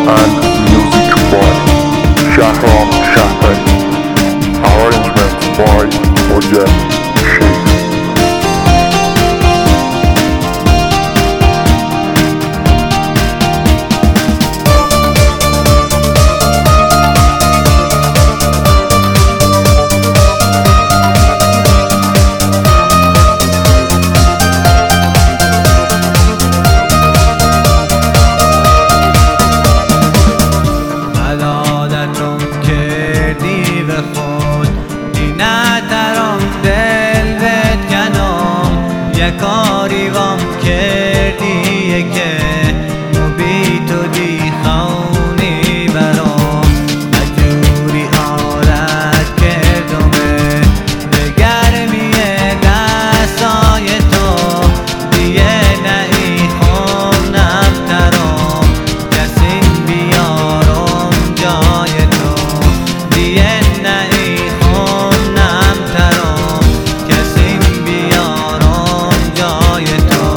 and music by Shahram Shahpal. Arrangements by Ojan Sheikh. کاری وام کردیه که بی تو دی خونی برام مجبوری آرد کردمه به گرمی دستای تو دیگه نهی خونم ترام کسی بیارم جای تو دیگه نهی خونم ترام کسی بیارم جای تو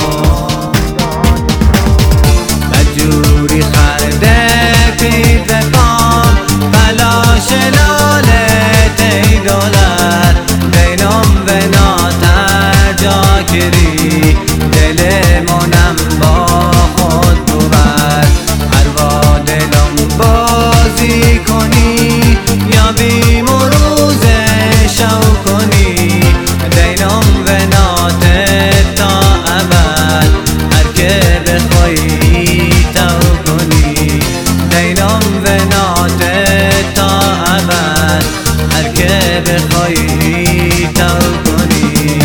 مجبوری خرده پید بقام بلاش لالت ای دولت دینم و ناتر جا کری دلمونم با خود بود هر دلم بازی کنی یا بی مروز شو کنی دینم و ناتر تا ابد هر که بخوایی تو کنی دینم و ناتر تا ابد هر که بخوایی تو کنی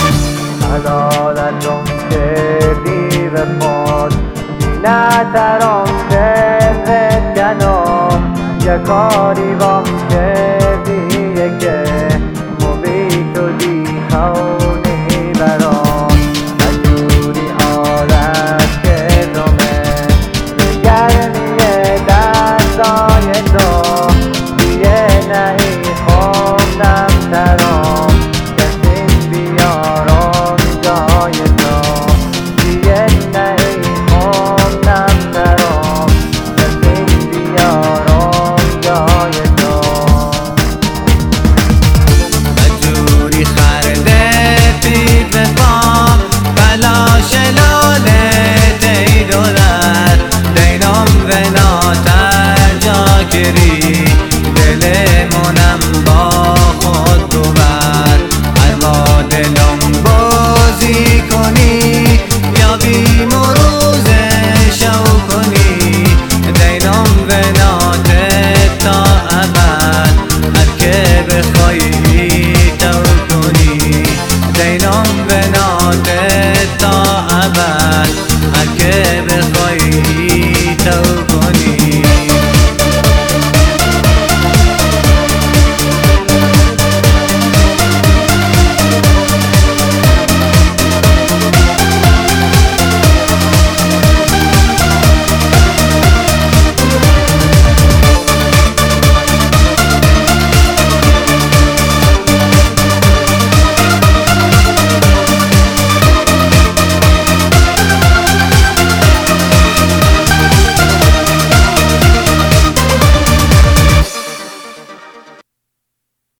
نه ترا